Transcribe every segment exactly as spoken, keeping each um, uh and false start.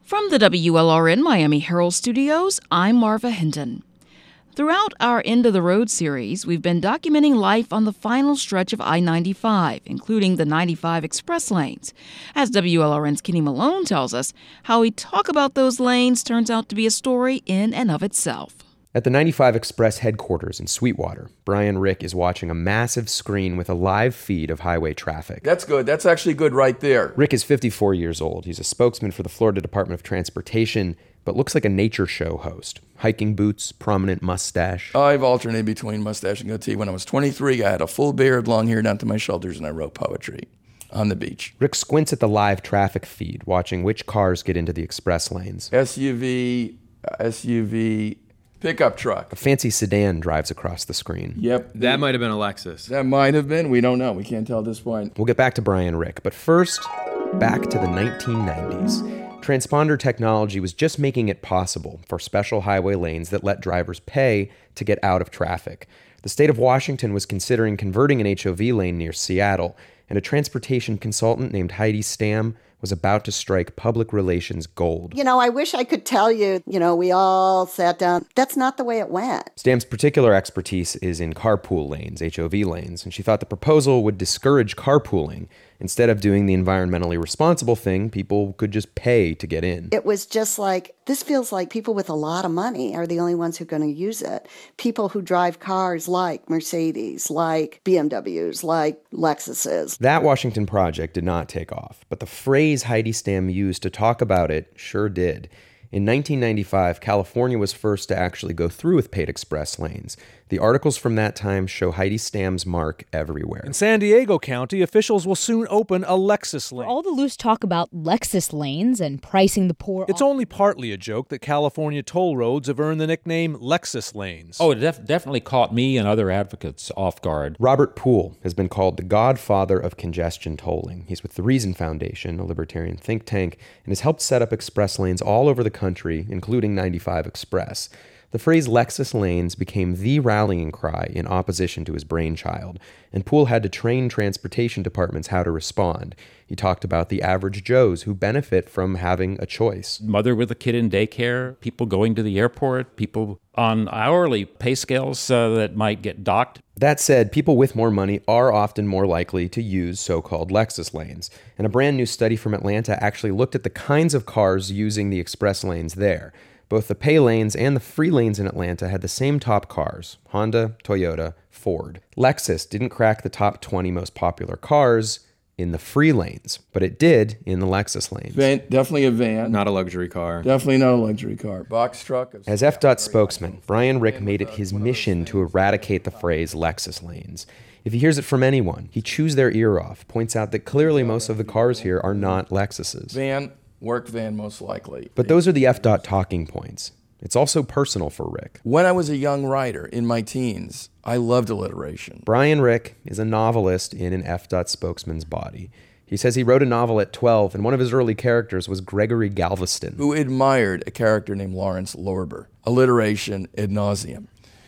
From the W L R N Miami Herald Studios, I'm Marva Hinton. Throughout our End of the Road series, we've been documenting life on the final stretch of I ninety-five, including the ninety-five express lanes. As W L R N's Kenny Malone tells us, how we talk about those lanes turns out to be a story in and of itself. At the ninety-five Express headquarters in Sweetwater, Brian Rick is watching a massive screen with a live feed of highway traffic. That's good. That's actually good right there. Rick is fifty-four years old. He's a spokesman for the Florida Department of Transportation, but looks like a nature show host. Hiking boots, prominent mustache. I've alternated between mustache and goatee. When I was twenty-three, I had a full beard, long hair down to my shoulders, and I wrote poetry on the beach. Rick squints at the live traffic feed, watching which cars get into the express lanes. S U V, S U V, pickup truck. A fancy sedan drives across the screen. Yep. That might have been a Lexus. That might have been. We don't know. We can't tell at this point. We'll get back to Brian Rick, but first, back to the nineteen nineties. Transponder technology was just making it possible for special highway lanes that let drivers pay to get out of traffic. The state of Washington was considering converting an H O V lane near Seattle, and a transportation consultant named Heidi Stamm was about to strike public relations gold. You know, I wish I could tell you, you know, we all sat down. That's not the way it went. Stamm's particular expertise is in carpool lanes, H O V lanes, and she thought the proposal would discourage carpooling. Instead of doing the environmentally responsible thing, people could just pay to get in. It was just like, this feels like people with a lot of money are the only ones who are going to use it. People who drive cars like Mercedes, like B M Ws, like Lexuses. That Washington project did not take off, but the phrase Heidi Stamm used to talk about it sure did. In nineteen ninety-five, California was first to actually go through with paid express lanes. The articles from that time show Heidi Stamm's mark everywhere. In San Diego County, officials will soon open a Lexus lane. All the loose talk about Lexus lanes and pricing the poor... It's only partly a joke that California toll roads have earned the nickname Lexus lanes. Oh, it def- definitely caught me and other advocates off guard. Robert Poole has been called the godfather of congestion tolling. He's with the Reason Foundation, a libertarian think tank, and has helped set up express lanes all over the country, including ninety-five Express. The phrase Lexus lanes became the rallying cry in opposition to his brainchild, and Poole had to train transportation departments how to respond. He talked about the average Joes who benefit from having a choice. Mother with a kid in daycare, people going to the airport, people on hourly pay scales uh, that might get docked. That said, people with more money are often more likely to use so-called Lexus lanes, and a brand new study from Atlanta actually looked at the kinds of cars using the express lanes there. Both the pay lanes and the free lanes in Atlanta had the same top cars: Honda, Toyota, Ford. Lexus didn't crack the top twenty most popular cars in the free lanes, but it did in the Lexus lanes. Van, definitely a van. Not a luxury car. Definitely not a luxury car. Box truck. As F DOT spokesman, Brian Rick made it his mission to eradicate the phrase Lexus lanes. If he hears it from anyone, he chews their ear off, points out that clearly most of the cars here are not Lexuses. Van. Work van, most likely. But those are the F DOT talking points. It's also personal for Rick. When I was a young writer in my teens, I loved alliteration. Brian Rick is a novelist in an F DOT spokesman's body. He says he wrote a novel at twelve, and one of his early characters was Gregory Galveston, who admired a character named Lawrence Lorber. Alliteration ad nauseum.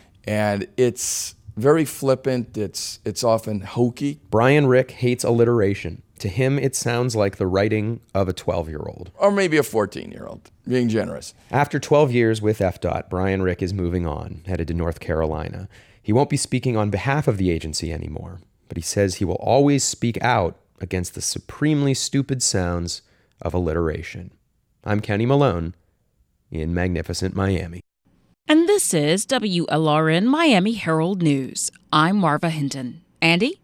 And it's very flippant. It's, it's often hokey. Brian Rick hates alliteration. To him, it sounds like the writing of a twelve-year-old. Or maybe a fourteen-year-old, being generous. After twelve years with F DOT, Brian Rick is moving on, headed to North Carolina. He won't be speaking on behalf of the agency anymore, but he says he will always speak out against the supremely stupid sounds of alliteration. I'm Kenny Malone in magnificent Miami. And this is W L R N Miami Herald News. I'm Marva Hinton. Andy?